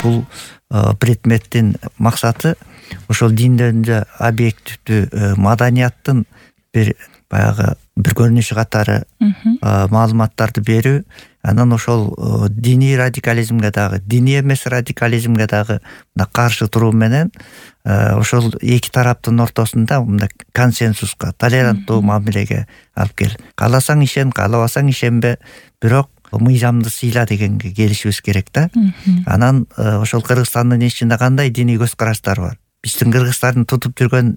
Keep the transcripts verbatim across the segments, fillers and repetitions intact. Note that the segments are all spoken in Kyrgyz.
бул предметтин максаты ошол диндерде объективдүү маданияттын бир баягы бир көрүнүшү катары маалыматтарды берүү. Анан ошол диний радикализмге дагы, диний эмес радикализмге дагы каршы туруу менен ошол эки тараптын ортосунда мындай консенсуска, толеранттуу мамилеге алып кел. Кааласаң ишен, каалабасаң ишенбе, бирок мыйзамды сыйла дегенге келишибиз керек да. Анан ошол Кыргызстандын ичинде кандай диний көз караштар бар? Биздин кыргыздардын тутуп жүргөн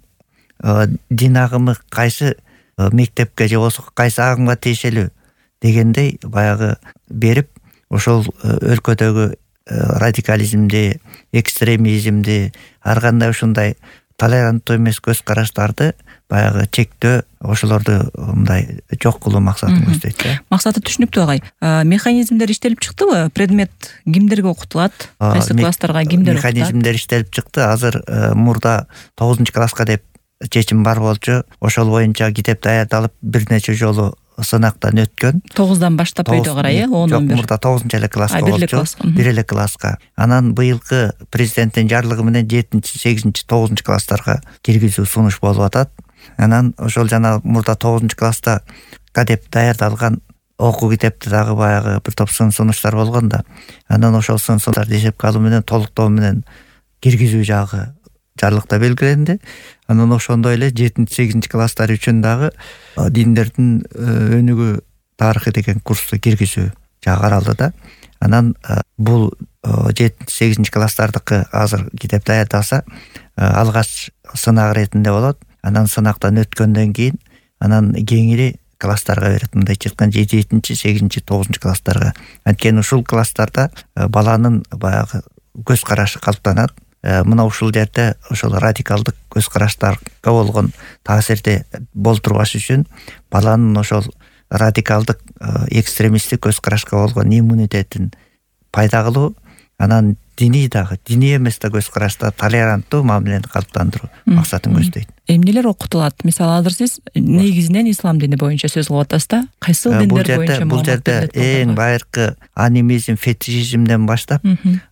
дин агымы кайсы мектепке же болсо кайсы агымга тиешелүү дегендей баягы берип, ошол өлкөдөгү радикализмди, экстремизмди, ар кандай ушундай толеранттуу эмес көз караштарды баягы чектөө, ошолорду мындай жок кылуу максатын көздөйт да. Максаты түшүнүктүү агай. Механизмдер иштелип чыктыбы? Предмет кимдерге окутулат? Кайсы класстарга кимдер окутат? Механизмдер иштелип чыкты. Азыр мурда тогузунчу класска деп чечим бар болчу. Ошол боюнча китеп даярдалып бир нече жолу сынактан өткөн. тогуздан баштап өйдө карай, э? Жок, мурда тогузунчу эле класска болчу. Бир эле класска. Анан быйылкы президенттин жарлыгы менен жетинчи, сегизинчи, тогузунчу класстарга киргизүү сунуш болуп атат. Анан ошол жана мурда тогузунчу класста кадеп даярдалган окуу китепти дагы баягы бир топ сын сунуштар болгон да. Анан ошол сын сунуштарды эсепке алуу менен толуктоо менен киргизүү жагы жарлыкта белгиленди. Анан ошондой эле жетинчи, сегизинчи класстар үчүн дагы диндердин өнүгүү тарыхы деген курсту киргизүү жагы каралды да. Анан бул жетинчи, сегизинчи класстардыкы азыр китеп даярдалса, алгач сынак иретинде болот. Анан сынактан өткөндөн кийин анан кеңири класстарга берет. Мындайча айтканда жетинчи, сегизинчи, тогузунчу класстарга. Анткени ушул класстарда баланын баягы көз карашы калыптанат. Мына ушул жерде ошол радикалдык көз караштарга болгон таасирди болтурбаш үчүн баланын ошол радикалдык экстремисттик көз карашка болгон иммунитетин пайда кылуу, анан диний дагы, диний эмес да көз карашта толеранттуу мамилени калыптандыруу максатын көздөйт. Эмнелер окутулат? Мисалы азыр сиз негизинен ислам дини боюнча сөз кылып атасыз да. Кайсы диндер боюнча? Бул жерде эң байыркы анимизм, фетишизмден баштап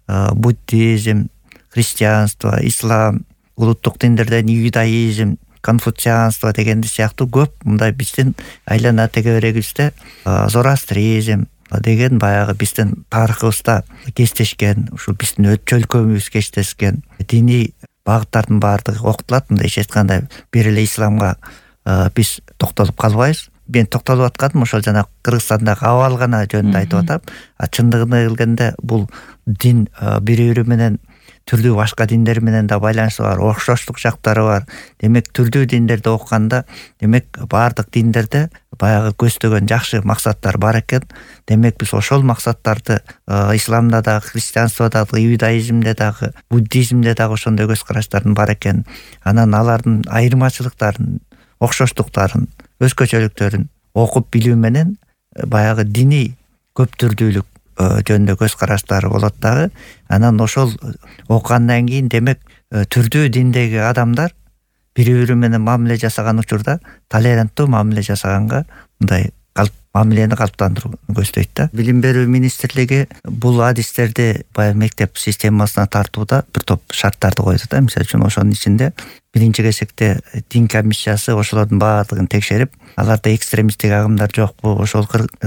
буддизм, христианство, ислам, улуттук диндерден иудаизм, конфуцианство дегенди сыяктуу көп мындай биздин айлана тегерегибизде зороастризм деген баягы биздин тарыхыбызда кестешкен, ушул биздин чөлкөмүбүз кестешкен диний багыттардын баардыгы окутулат. Мындайча айтканда бир эле исламга биз токтолуп калбайбыз. Мен токтолуп атканым ошол жана Кыргызстандагы абал гана жөнүндө айтып атам. А чындыгына келгенде бул дин бири-бири менен түрдүү башка диндер менен да байланышы бар, окшоштук жактары бар. Демек түрдүү диндерди окуганда, демек баардык диндерде баягы көздөгөн жакшы максаттар бар экен. Демек биз ошол максаттарды исламда да, христианствода да, иудаизмде дагы, буддизмде дагы ошондой көз караштардын бар экен. Анан алардын айырмачылыктарын, окшоштуктарын, өзгөчөлүктөрүн окуп билүү менен баягы диний көптүрдүүлүк жөнүндө көз караштары болот дагы. Анан ошол окугандан кийин демек түрдүү диндеги адамдар бири-бири менен мамиле жасаган учурда толеранттуу мамиле жасаганга мындай мамилени калыптандырууну көздөйт да. Билим берүү министрлиги бул адистерди баягы мектеп системасына тартууда бир топ шарттарды койду да. Мисалы үчүн ошонун ичинде биринчи кезекте дин комиссиясы ошолордун баардыгын текшерип, аларда экстремисттик агымдар жокпу, ошол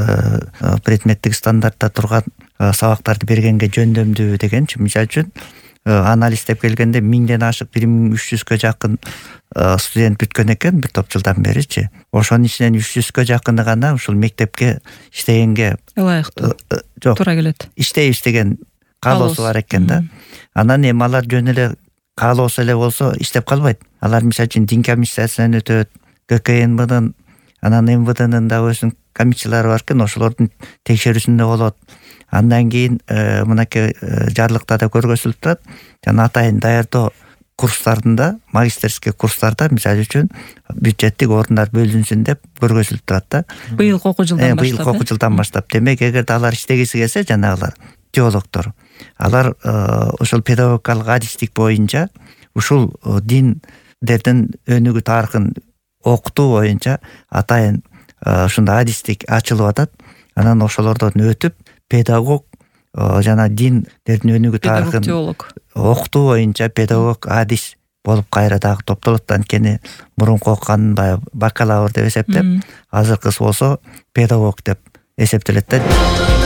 предметтик стандартта турган сабактарды бергенге жөндөмдүү дегенчи. Мисалы үчүн анализ деп келгенде миңден ашык бир миң үч жүзгө жакын студент бүткөн экен бир топ жылдан беричи. Ошонун ичинен үч жүзгө жакыны гана ушул мектепке иштегенге ылайыктуу туура келет. Иштейбиз деген каалоосу бар экен да. Анан эми алар жөн эле каалоосу эле болсо иштеп калбайт. Алар мисалы үчүн дин комиссиясынан өтөт, ГКНБнын, анан МВДнын да өзүнүн комиссиялары бар экен, ошолордун текшерүүсүндө болот. Андан кийин мынакей жарлыкта да көргөзүлүп турат. Жана атайын даярдоо курстарында, магистерский курстарда мисалы үчүн бюджеттик орундар бөлүнсүн деп көргөзүлүп турат да. Быйылкы окуу жылдан баштап. Быйылкы окуу жылдан баштап. Демек, эгерде алар иштегиси келсе, жанагылар теологдор, алар ошол педагогикалык адистик боюнча ушул диндердин өнүгүү тарыхын окутуу боюнча атайын ушундай адистик ачылып атат. Анан ошолордон өтүп педагог жана диндердин өнүгүү тарыхын теолог окутуу боюнча педагог адис болуп кайра дагы топтолот. Анткени мурунку окуган баягы бакалавр деп эсептеп, азыркысы болсо педагог деп эсептелет да.